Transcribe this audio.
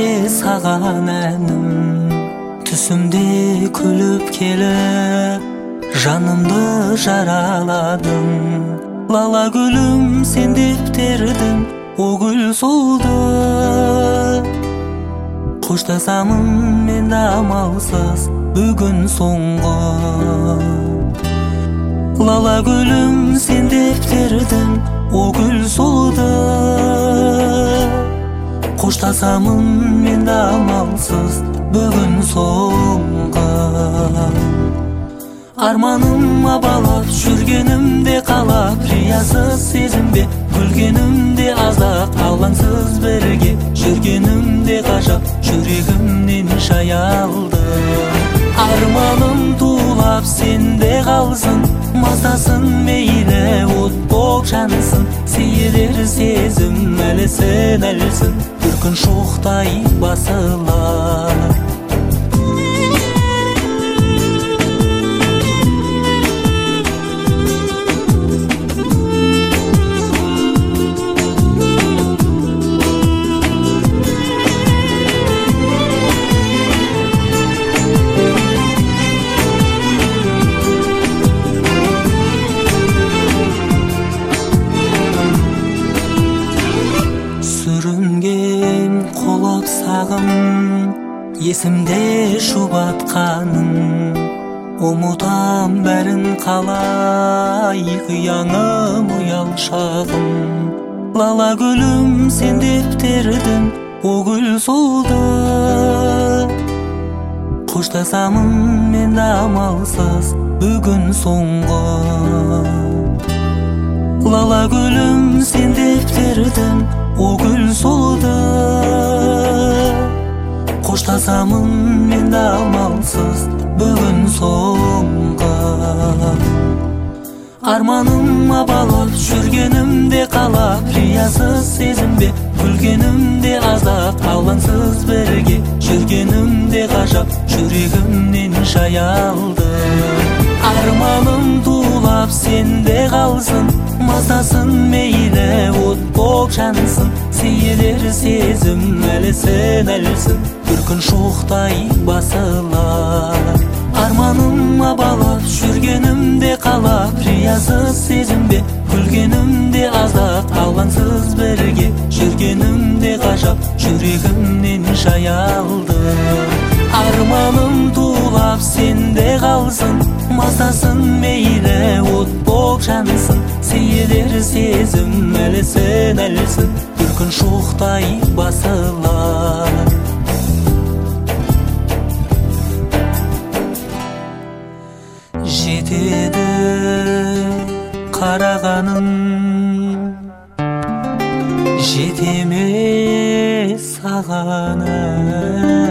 саган әнім, түсімде күліп келіп жанымды жараладың. Лала гүлім сен деп тердің, о гүл солды. Қоштасамын мен де амалсыз бүгін соңғы. Лала гүлім сен деп тердің, о гүл солды. Қоштасамын мен де амалсыз бүгін соңғы. Арманыма балап жүргенімде қалап, риясыз сезімде күлгенімде азақ, алаңсыз бірге жүргенімде ғажап, жүрегімнен шаялды. Арманым тулап сенде қалсын, маздасын мейлі от боп жансын. Сейілер сезім әлсін әлсін, бір күн шоқтай басылар. Сүрінген қолап сағым, есімде шубатқаның. Ұмытам бәрін қалай, қияңым ұялшағым. Лала гүлім сен деп тердің, о гүл солды. Қоштасамын мен де амалсыз бүгін соңғы. Лала гүлім сен деп тердің, о гүл солды. Қоштасамын мен де амалсыз бүгін соңғы. Арманыма балап жүргенімде қалап, риясыз сезімде күлгенімде азақ, алаңсыз бірге жүргенімде ғажап, жүрегімнен шаялды. Арманым тулап сенде қалсын, маздасын мейлі от боп жансын. Сейілер сезім әлсін әлсін, бір күн шоқтай басылар. Арманыма балап жүргенімде қалап, риясыз сезімде күлгенімде азақ, алаңсыз бірге жүргенімде ғажап, жүрегімнен шаялды. Арманым тулап сенде қалсын, маздасын мейлі от боп жансын. Сейілер сезім әлсін әлсін, бір күн шоқтай басылар. Жетеді қарағаным, жетеме саған.